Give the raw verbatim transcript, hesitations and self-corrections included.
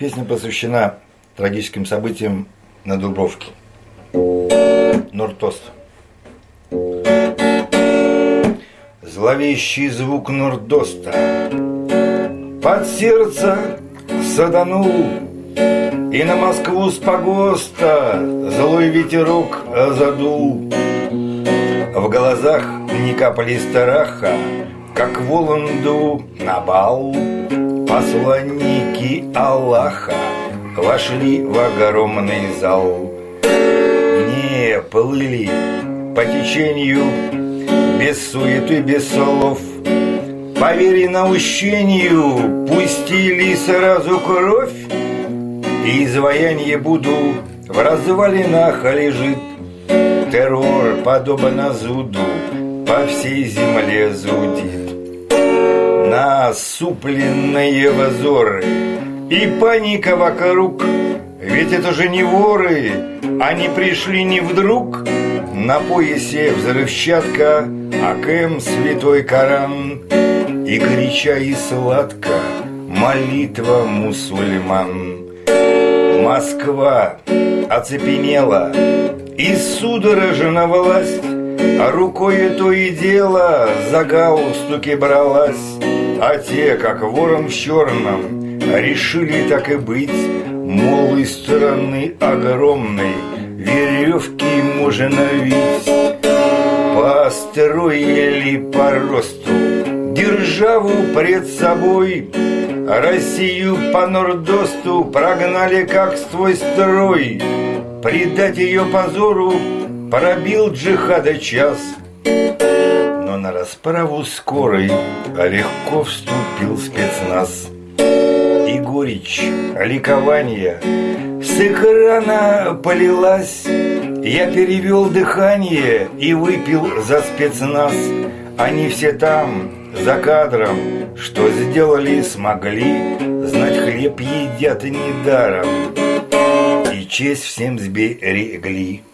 Песня посвящена трагическим событиям на Дубровке. Нордост. Зловещий звук Нордоста под сердце саданул, и на Москву с погоста злой ветерок задул. В глазах ни капли страха, как Воланду на бал. Посланники Аллаха вошли в огромный зал. Не плыли по течению, без суеты, без слов. По вере наущению пустили сразу кровь, и изваяние буду в развалинах лежит. Террор, подобно зуду, по всей земле зудит. Насупленные взоры и паника вокруг. Ведь это же не воры, они пришли не вдруг. На поясе взрывчатка, АКМ, святой Коран. И горяча и сладко молитва мусульман. Москва оцепенела и судорожна власть, а рукой то и дело за галстуки бралась. А те, как ворон в черном, решили так и быть, мол, из стороны огромной веревки можно видеть. Построили по росту державу пред собой, Россию по Нордосту прогнали как свой строй. Предать ее позору пробил джихада час, но на расправу скорой легко вступил спецназ. И горечь ликования с экрана полилась. Я перевел дыхание и выпил за спецназ. Они все там, за кадром, что сделали, смогли. Знать, хлеб едят недаром, и честь всем сберегли.